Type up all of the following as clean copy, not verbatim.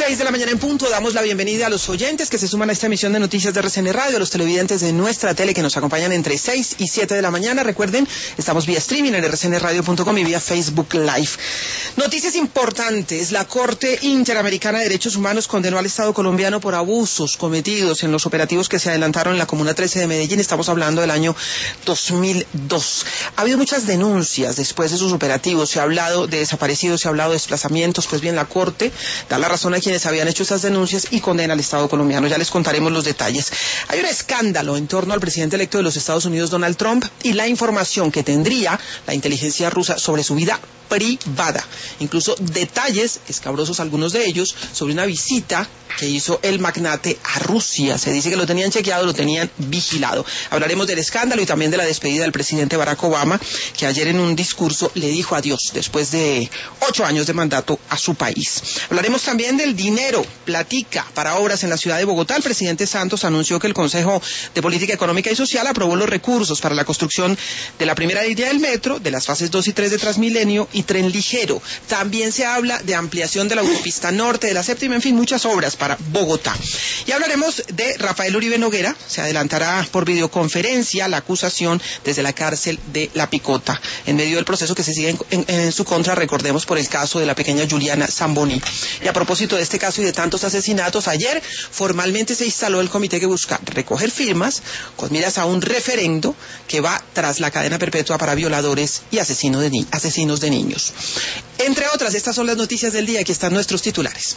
6 de la mañana en punto, damos la bienvenida a los oyentes que se suman a esta emisión de noticias de RCN Radio, a los televidentes de nuestra tele que nos acompañan entre 6 y 7 de la mañana. Recuerden, estamos vía streaming en rcnradio.com y vía Facebook Live. Noticias importantes. La Corte Interamericana de Derechos Humanos condenó al Estado colombiano por abusos cometidos en los operativos que se adelantaron en la Comuna 13 de Medellín. Estamos hablando del año 2002. Ha habido muchas denuncias después de esos operativos. Se ha hablado de desaparecidos, se ha hablado de desplazamientos. Pues bien, la Corte da la razón a quienes habían hecho esas denuncias y condena al Estado colombiano. Ya les contaremos los detalles. Hay un escándalo en torno al presidente electo de los Estados Unidos, Donald Trump, y la información que tendría la inteligencia rusa sobre su vida privada. Incluso detalles, escabrosos algunos de ellos, sobre una visita que hizo el magnate a Rusia. Se dice que lo tenían chequeado, lo tenían vigilado. Hablaremos del escándalo y también de la despedida del presidente Barack Obama, que ayer en un discurso le dijo adiós después de 8 años de mandato a su país. Hablaremos también del dinero, platica para obras en la ciudad de Bogotá. El presidente Santos anunció que el Consejo de Política Económica y Social aprobó los recursos para la construcción de la primera línea del metro, de las fases 2 y 3 de Transmilenio y tren ligero. También se habla de ampliación de la autopista norte, de la séptima, en fin, muchas obras para Bogotá. Y hablaremos de Rafael Uribe Noguera. Se adelantará por videoconferencia la acusación desde la cárcel de La Picota, en medio del proceso que se sigue en su contra, recordemos, por el caso de la pequeña Juliana Zamboni. Y a propósito de este caso y de tantos asesinatos, ayer formalmente se instaló el comité que busca recoger firmas con miras a un referendo que va tras la cadena perpetua para violadores y asesinos de niños. Entre otras, estas son las noticias del día. Aquí están nuestros titulares.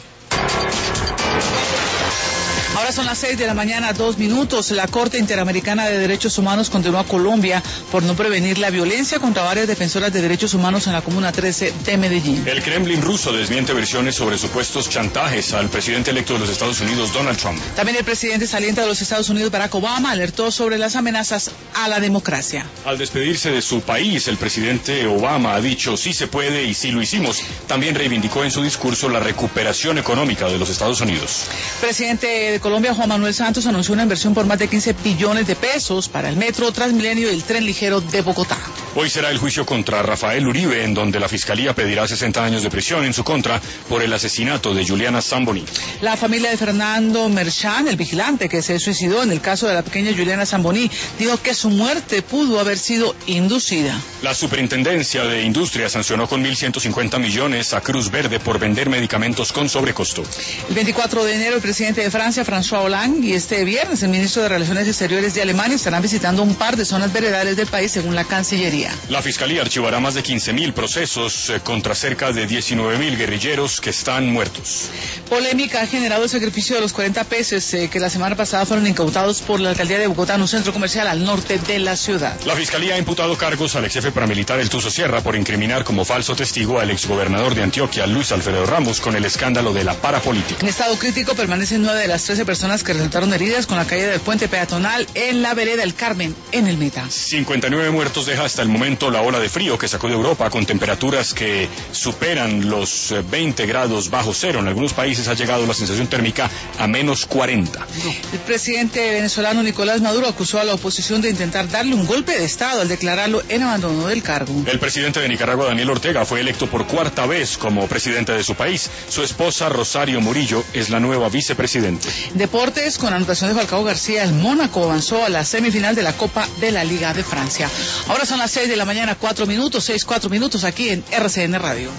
Ahora son las 6 de la mañana, 2 minutos. La Corte Interamericana de Derechos Humanos condenó a Colombia por no prevenir la violencia contra varias defensoras de derechos humanos en la Comuna 13 de Medellín. El Kremlin ruso desmiente versiones sobre supuestos chantajes al presidente electo de los Estados Unidos, Donald Trump. También el presidente saliente de los Estados Unidos, Barack Obama, alertó sobre las amenazas a la democracia. Al despedirse de su país, el presidente Obama ha dicho sí se puede y sí lo hicimos. También reivindicó en su discurso la recuperación económica de los Estados Unidos. Presidente de Colombia, Juan Manuel Santos, anunció una inversión por más de 15 billones de pesos para el metro, Transmilenio y el tren ligero de Bogotá. Hoy será el juicio contra Rafael Uribe, en donde la Fiscalía pedirá 60 años de prisión en su contra por el asesinato de Juliana Zamboni. La familia de Fernando Merchan, el vigilante que se suicidó en el caso de la pequeña Juliana Zamboni, dijo que su muerte pudo haber sido inducida. La Superintendencia de Industria sancionó con 1.150 millones a Cruz Verde por vender medicamentos con sobrecosto. El 24 de enero, el presidente de Francia, François Hollande, y este viernes el ministro de Relaciones Exteriores de Alemania estarán visitando un par de zonas veredales del país, según la Cancillería. La Fiscalía archivará más de 15.000 procesos contra cerca de 19.000 guerrilleros que están muertos. Polémica ha generado el sacrificio de los 40 peces que la semana pasada fueron incautados por la alcaldía de Bogotá en un centro comercial al norte de la ciudad. La Fiscalía ha imputado cargos al ex jefe paramilitar El Tuzo Sierra por incriminar como falso testigo al exgobernador de Antioquia, Luis Alfredo Ramos, con el escándalo de la parapolítica. En estado crítico permanecen 9 de las 13 personas que resultaron heridas con la caída del puente peatonal en la vereda El Carmen, en el Meta. 59 muertos deja hasta el momento la ola de frío que sacó de Europa, con temperaturas que superan los 20 grados bajo cero. En algunos países ha llegado la sensación térmica a menos 40. El presidente venezolano Nicolás Maduro acusó a la oposición de intentar darle un golpe de Estado al declararlo en abandono del cargo. El presidente de Nicaragua, Daniel Ortega, fue electo por 4ª vez como presidente de su país. Su esposa, Rosario Murillo, es la nueva vicepresidenta. Deportes, con anotación de Falcao García, el Mónaco avanzó a la semifinal de la Copa de la Liga de Francia. Ahora son las 6 de la mañana, 4 minutos, 6, 4 minutos aquí en RCN Radio.